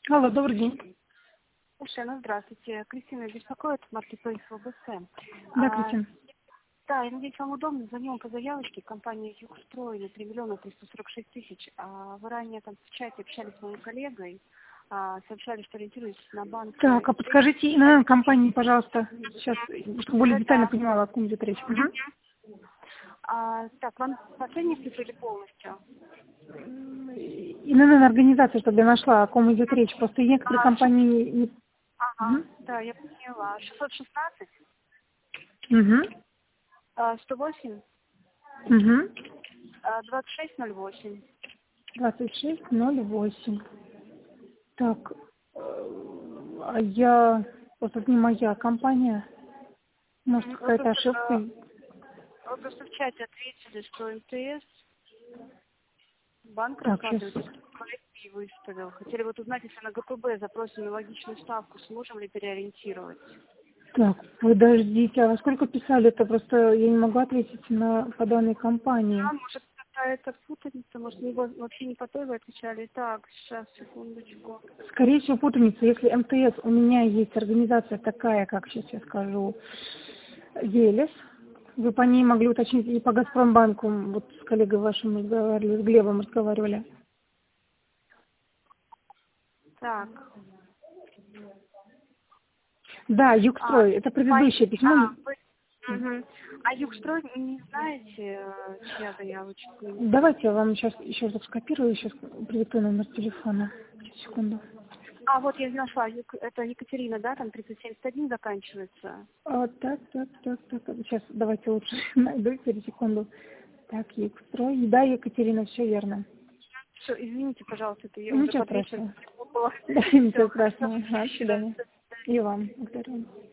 Алло, добрый день. Слушай, здравствуйте. Кристина беспокоит Marketplace ОБС. Да, Кристина. Да, я надеюсь, вам удобно. Звоню по заявочке компании «Югстрой» на 3 миллиона 346 тысяч. Вы ранее там в чате общались с моим коллегой, сообщали, что ориентируетесь на банк. Так, а подскажите ИНН компании, пожалуйста, сейчас, чтобы более детально понимала, о ком идет речь. Угу. Так, вам последний цифры или полностью? ИНН организация, чтобы я нашла, о ком идет речь. Просто некоторые компании... Ага, да, я поняла. 616? Угу. 108? Угу. 2608. 2608. Так, а я... Вот это не моя компания. Может, какая-то ошибка? Вы просто в чате ответили, что МТС банк Так, рассматривает, сейчас. коллектив выставил. Хотели вот узнать, если на ГПБ запросим аналогичную ставку, сможем ли переориентировать? Так, подождите, а во сколько писали? Это просто я не могу ответить по данной компании. Может, какая-то путаница, может, вообще не по той вы отвечали. Так, сейчас, секундочку. Скорее всего, путаница. Если МТС, у меня есть организация такая, как сейчас я скажу, Велес. Вы по ней могли уточнить, и по Газпромбанку, вот с коллегой вашим разговаривали, с Глебом разговаривали. Так. Да, Югстрой, это предыдущее письмо. А Югстрой, не знаете, чья заявочка? Давайте я вам сейчас еще раз скопирую, сейчас продиктую номер телефона. Секунду. Вот я нашла, это Екатерина, да, там 3071 заканчивается. Так. Сейчас давайте лучше найду, секунду. Так, Югстрой. Да, Екатерина, все верно. Все, извините, пожалуйста, это я уже Ничего подвесила. страшного. Да, ничего страшного. До свидания. И вам. Благодарю.